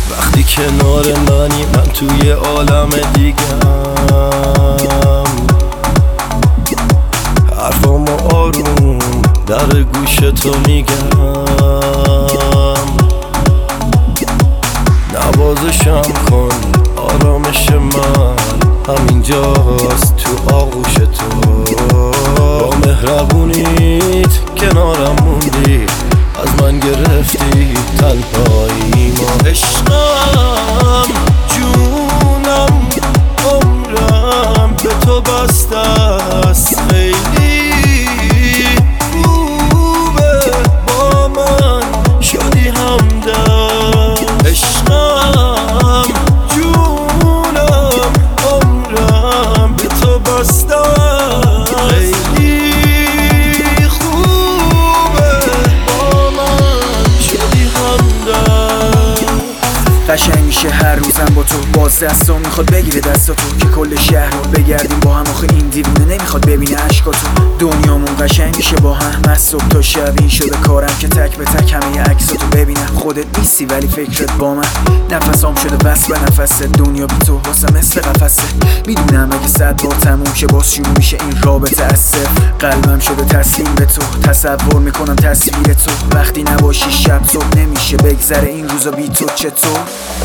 وقتی کنار منی من توی عالم دیگم، حرفامو آروم در گوش تو میگم، نوازشم کن آرامش من همینجاست تو آغوش تو. با مهربونیت کنارم موندی، از من گرفتی تنهایی ما. عشقم جونم عمرم به تو بسته است، خیلی خوبه با من شدی همدم. عشقم جونم عمرم به تو بسته است، خیلی قشنگ میشه هر روزم با تو. باز دستم میخواد بگیره دستاتو که کل شهر رو بگردیم با هم. آخه این دیوونه نمیخواد ببینه عشقاتو. دنیامون قشنگ میشه با هم از صبح تا شب. این شده کارم که تک به تک همه عکساتو ببینم. خودت نیستی ولی فکرت با من. نفسام شده وصل به نفسه. دنیا بی تو واسه مثل قفسه. میدونم اگه 100 بار تموم شه باز شروع میشه این رابطه از صفر. قلبم شده تسلیم به تو. تصور میکنم تصویر تو. وقتی نباشی شب صبح نمیشه بگذره این روزا بی تو. چطور؟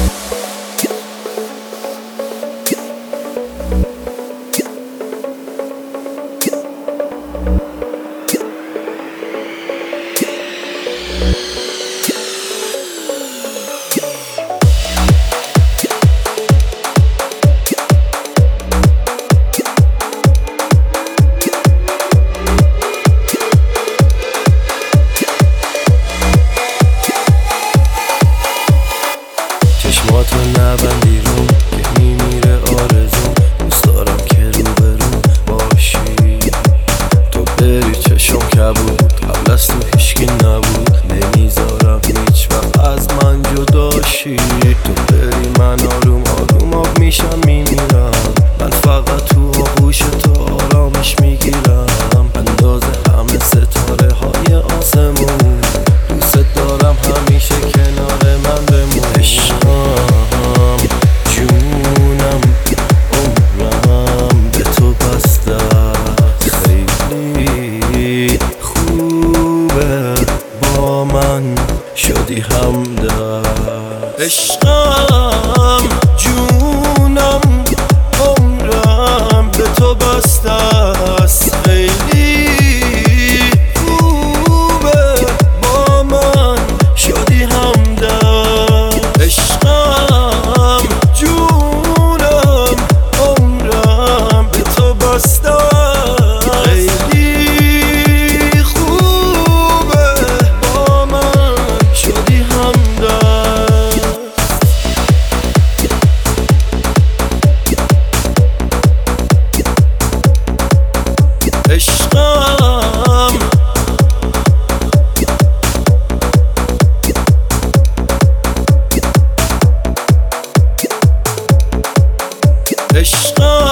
چشماتو نبندی رو که میمیره آرزو. دوست دارم که روبرو باشی، تو بری چشم کبود قبل از تو هیچکی نبود. نمیذارم هیچ وقت از من جداشی. تو بری من آروم آروم آب میشم میمیرم. من فقط تو آغوش تو آرامش میگیرم. اندازه همه ستاره های آسمون. دوست دارم همیشه کنار من بمون. عشقم جونم عمرم به تو بسته، خیلی خوبه با من شدی همدم. عشقم جونم عمرم به تو بسته است، خیلی خوبه با من شدی همدم. عشقم جونم عمرم به تو بسته است، خیلی خوبه با من شدی همدم. عشقم عشقم